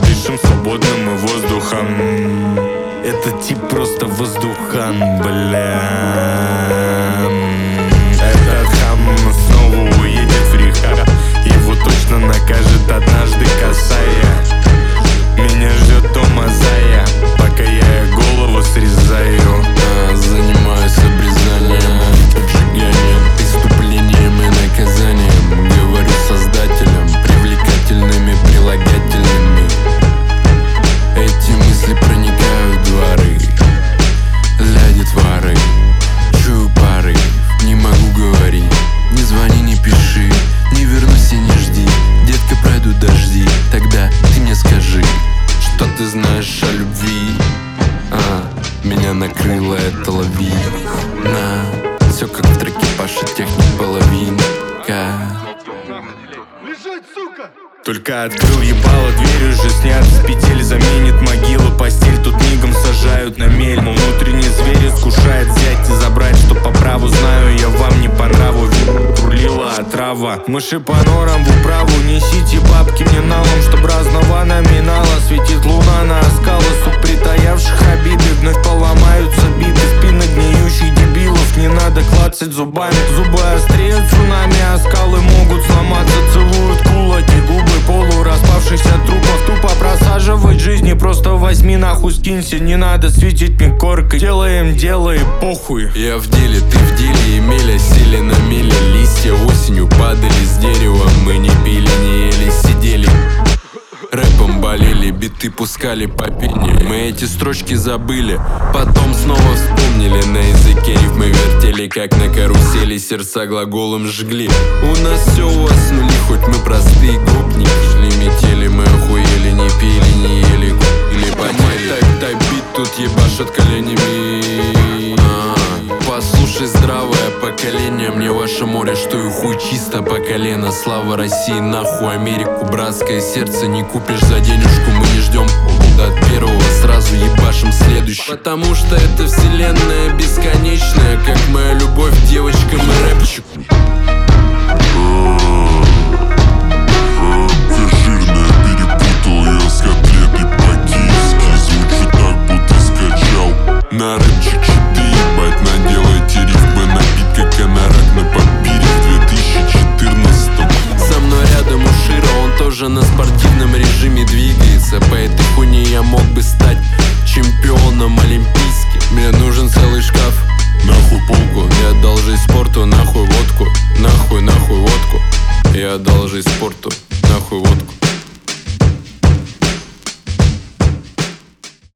дышим свободным и воздухом. Этот тип просто воздухан, бля. Этот хам снова уедет в рехаб. Его точно накажет однажды косая. Меня ждет дома зая, пока я голову срезаю. Занимаюсь обрезанием, обжиганием, преступлением и наказанием. Говорю создателям, привлекательными прилагательными. Эти мысли проникают в дворы для детворы. Чую пары, не могу говорить. Не звони, не пиши, не вернусь и не жди. Детка, пройдут дожди, тогда ты мне скажи, что ты знаешь о любви. Меня накрыла эта лавина. Все как в треке Паши, техник половинка. Лежать, сука! Только открыл ебало, дверь уже снят с петель. Заменит могилу, постель тут мигом сажают на мель. Мой внутренний зверь искушает взять и забрать, что по праву знаю, я вам не по нраву. Рулила отрава, мыши по норам в управу. Несите бабки мне налом, чтоб разного номинала. Светит луна на оскалы, сук притаявших обиды. Вновь поломаются биты, спины гниющих дебилов. Не надо клацать зубами, зубы острее цунами, а скалы могут сломаться. Целуют кулаки, губы полураспавшихся трупов. Тупо просаживать жизнь, не просто возьми нахуй, скинься. Не надо светить мне коркой, делаем дело и похуй. Я в деле, ты в деле, Емеля сели на мели. Листья осенью падали с дерева. Мы не пили, не ели, сидели, рэпом болели, биты пускали по пене. Мы эти строчки забыли, потом снова вспомнили. На языке риф мы вертели, как на карусели. Сердца глаголом жгли. У нас все у вас нули, хоть мы простые гопники. Шли метели, мы охуели, не пили, не ели, или потели. Тайп-бит тут ебашат коленями. Послушай, здравое поколение, мне ваше море, что и хуй чисто по колено. Слава России, нахуй Америку, братское сердце не купишь за денежку. Мы не ждем от первого, сразу ебашим следующий. Потому что это вселенная бесконечная, как моя любовь к девочкам и рэпчику. Ты жирная, перепутал ее с котлетой по-киевски. Звучит так, будто скачал на рэпчик. Наделайте рифмы, набит как анорак на папире в 2014-м. Со мной рядом Ушира, он тоже на спортивном режиме двигается. По этой хуйне я мог бы стать чемпионом олимпийским. Мне нужен целый шкаф, нахуй полку. Не одолжи спорту, нахуй водку. Нахуй водку, я одолжи спорту.